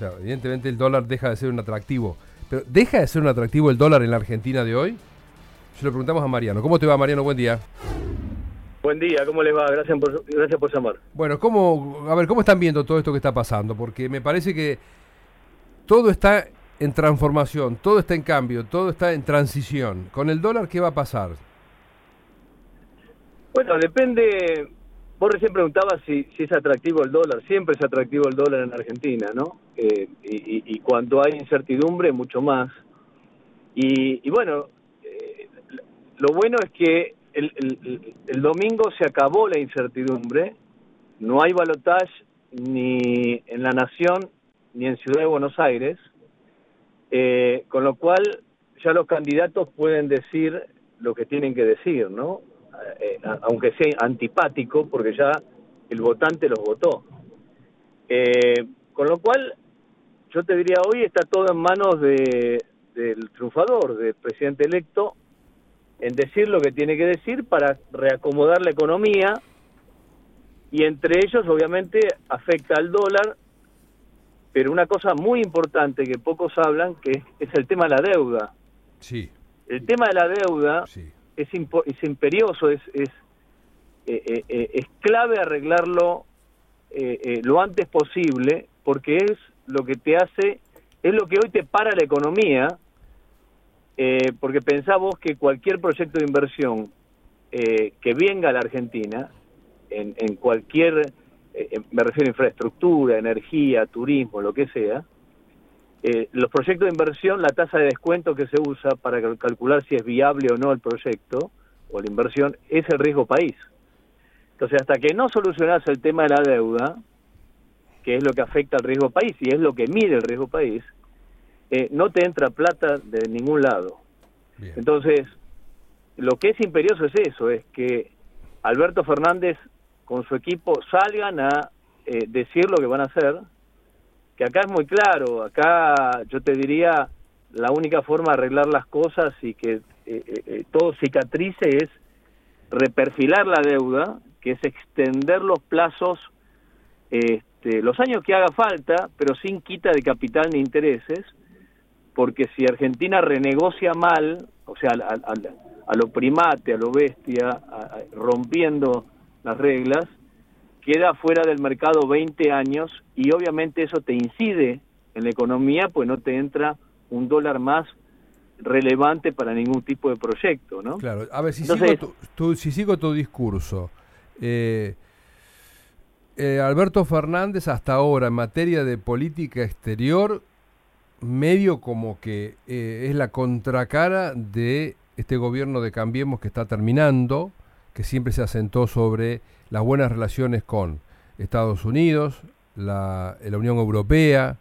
sea, evidentemente el dólar deja de ser un atractivo. Pero ¿deja de ser un atractivo el dólar en la Argentina de hoy? Se lo preguntamos a Mariano. ¿Cómo te va, Mariano? Buen día. Buen día, ¿cómo les va? Gracias por llamar. Bueno, ¿cómo están viendo todo esto que está pasando? Porque me parece que todo está en transformación, todo está en cambio, todo está en transición. ¿Con el dólar qué va a pasar? Bueno, depende. Vos recién preguntabas si es atractivo el dólar. Siempre es atractivo el dólar en Argentina, ¿no? Y cuando hay incertidumbre, mucho más. Y bueno, lo bueno es que el domingo se acabó la incertidumbre. No hay balotaje ni en La Nación ni en Ciudad de Buenos Aires. Con lo cual ya los candidatos pueden decir lo que tienen que decir, ¿no? Aunque sea antipático, porque ya el votante los votó. Con lo cual, yo te diría, hoy está todo en manos del triunfador, del presidente electo, en decir lo que tiene que decir para reacomodar la economía, y entre ellos, obviamente, afecta al dólar, pero una cosa muy importante que pocos hablan, que es el tema de la deuda. Sí. El tema de la deuda Sí. es imperioso, es clave arreglarlo lo antes posible, porque es lo que te hace, es lo que hoy te para la economía, porque pensá vos que cualquier proyecto de inversión que venga a la Argentina, en cualquier, me refiero a infraestructura, energía, turismo, lo que sea, los proyectos de inversión, la tasa de descuento que se usa para calcular si es viable o no el proyecto o la inversión, es el riesgo país. Entonces, hasta que no solucionás el tema de la deuda, que es lo que afecta al riesgo país y es lo que mide el riesgo país, no te entra plata de ningún lado. Bien. Entonces, lo que es imperioso es eso, es que Alberto Fernández con su equipo salgan a decir lo que van a hacer, que acá es muy claro, acá yo te diría, la única forma de arreglar las cosas y que todo cicatrice es reperfilar la deuda, que es extender los plazos, los años que haga falta, pero sin quita de capital ni intereses, porque si Argentina renegocia mal, o sea, a lo primate, a lo bestia, rompiendo las reglas, queda fuera del mercado 20 años y obviamente eso te incide en la economía, pues no te entra un dólar más relevante para ningún tipo de proyecto, ¿no? Claro, a ver, si sigo tu discurso, Alberto Fernández hasta ahora en materia de política exterior, medio como que es la contracara de este gobierno de Cambiemos que está terminando, que siempre se asentó sobre las buenas relaciones con Estados Unidos, la Unión Europea,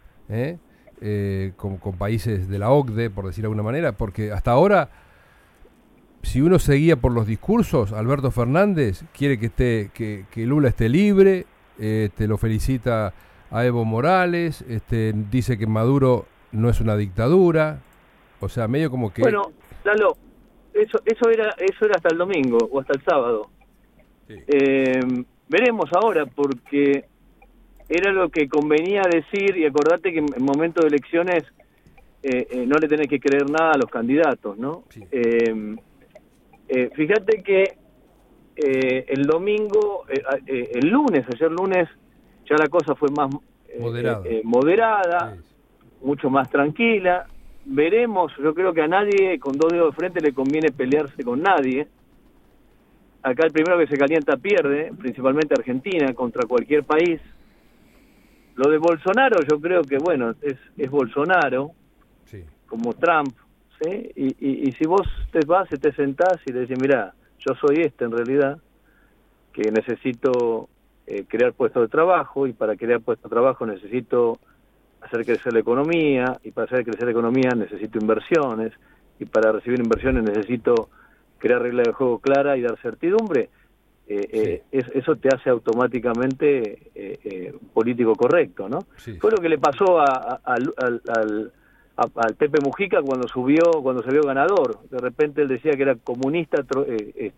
con países de la OCDE, por decir de alguna manera, porque hasta ahora, si uno seguía por los discursos, Alberto Fernández quiere que Lula esté libre, lo felicita a Evo Morales, dice que Maduro no es una dictadura, o sea, medio como que... Bueno, Lalo, eso era hasta el domingo o hasta el sábado. Sí. Veremos ahora, porque era lo que convenía decir, y acordate que en momentos de elecciones no le tenés que creer nada a los candidatos, ¿no? Sí. Fíjate que el domingo, ayer lunes, ya la cosa fue más moderada, sí, mucho más tranquila. Veremos, yo creo que a nadie con dos dedos de frente le conviene pelearse con nadie. Acá el primero que se calienta pierde, principalmente Argentina, contra cualquier país. Lo de Bolsonaro yo creo que, bueno, es Bolsonaro, sí, como Trump, ¿sí? Y si vos te sentás y le decís, mirá, yo soy en realidad, que necesito crear puestos de trabajo, y para crear puestos de trabajo necesito hacer crecer la economía, y para hacer crecer la economía necesito inversiones, y para recibir inversiones necesito crear reglas de juego claras y dar certidumbre. Sí. Eso te hace automáticamente político correcto, ¿no? Sí. Fue lo que le pasó al Pepe Mujica cuando se vio ganador. De repente él decía que era comunista,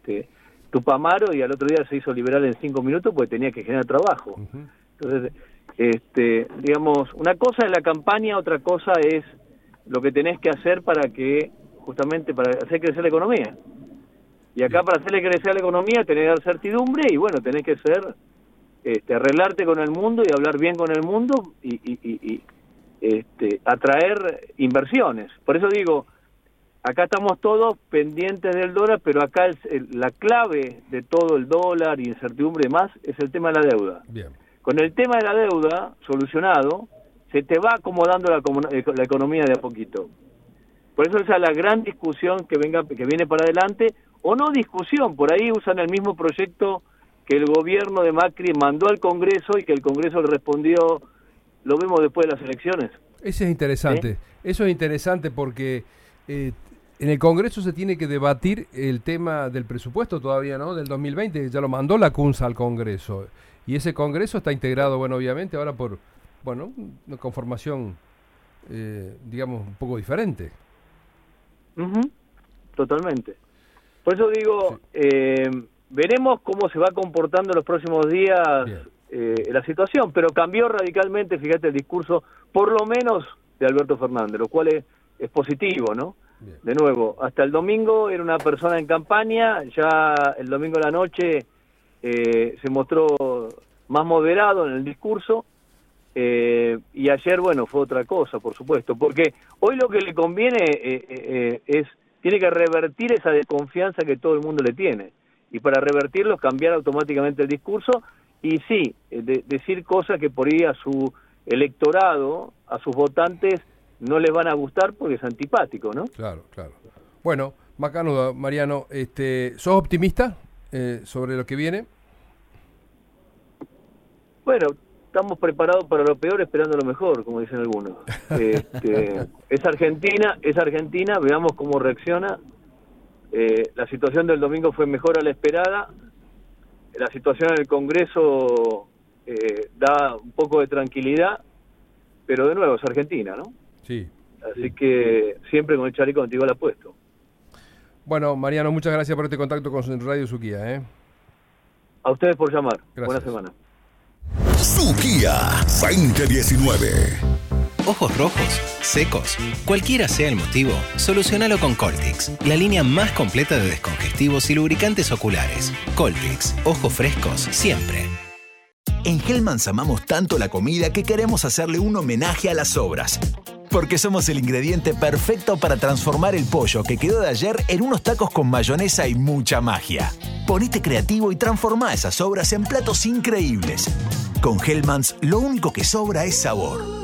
Tupamaro, y al otro día se hizo liberal en 5 minutos porque tenía que generar trabajo. Uh-huh. Entonces, digamos, una cosa es la campaña, otra cosa es lo que tenés que hacer para hacer crecer la economía. Y acá para hacerle crecer la economía tenés que dar certidumbre y bueno, tenés que arreglarte con el mundo y hablar bien con el mundo y atraer inversiones. Por eso digo, acá estamos todos pendientes del dólar, pero acá la clave de todo el dólar y incertidumbre y demás es el tema de la deuda. Bien. Con el tema de la deuda solucionado, se te va acomodando la economía de a poquito. Por eso esa es la gran discusión que viene para adelante, o no discusión, por ahí usan el mismo proyecto que el gobierno de Macri mandó al Congreso y que el Congreso le respondió, lo vemos después de las elecciones. Eso es interesante. Eso es interesante porque en el Congreso se tiene que debatir el tema del presupuesto todavía, ¿no? Del 2020, ya lo mandó la CUNSA al Congreso. Y ese Congreso está integrado, bueno, obviamente, ahora por, bueno, una conformación, digamos, un poco diferente. Totalmente. Por eso digo, veremos cómo se va comportando en los próximos días la situación, pero cambió radicalmente, fíjate, el discurso, por lo menos de Alberto Fernández, lo cual es positivo, ¿no? Bien. De nuevo, hasta el domingo era una persona en campaña, ya el domingo a la noche se mostró más moderado en el discurso, y ayer, bueno, fue otra cosa, por supuesto, porque hoy lo que le conviene tiene que revertir esa desconfianza que todo el mundo le tiene, y para revertirlo cambiar automáticamente el discurso, y sí, decir cosas que por ahí a su electorado, a sus votantes, no les van a gustar porque es antipático, ¿no? Claro. Bueno, Macanudo, Mariano, ¿sos optimista sobre lo que viene? Bueno, estamos preparados para lo peor esperando lo mejor, como dicen algunos. Es Argentina, veamos cómo reacciona. La situación del domingo fue mejor a la esperada. La situación en el Congreso da un poco de tranquilidad, pero de nuevo es Argentina, ¿no? Sí. Así que siempre con el chaleco antibalas puesto. Bueno, Mariano, muchas gracias por este contacto con Radio Suquía. A ustedes por llamar. Gracias. Buena semana. Suquía 2019. Ojos rojos, secos, cualquiera sea el motivo, solucionalo con Coltix, la línea más completa de descongestivos y lubricantes oculares. Coltix, ojos frescos siempre. En Hellmann's amamos tanto la comida que queremos hacerle un homenaje a las sobras. Porque somos el ingrediente perfecto para transformar el pollo que quedó de ayer en unos tacos con mayonesa y mucha magia. Ponete creativo y transformá esas sobras en platos increíbles. Con Hellmann's, lo único que sobra es sabor.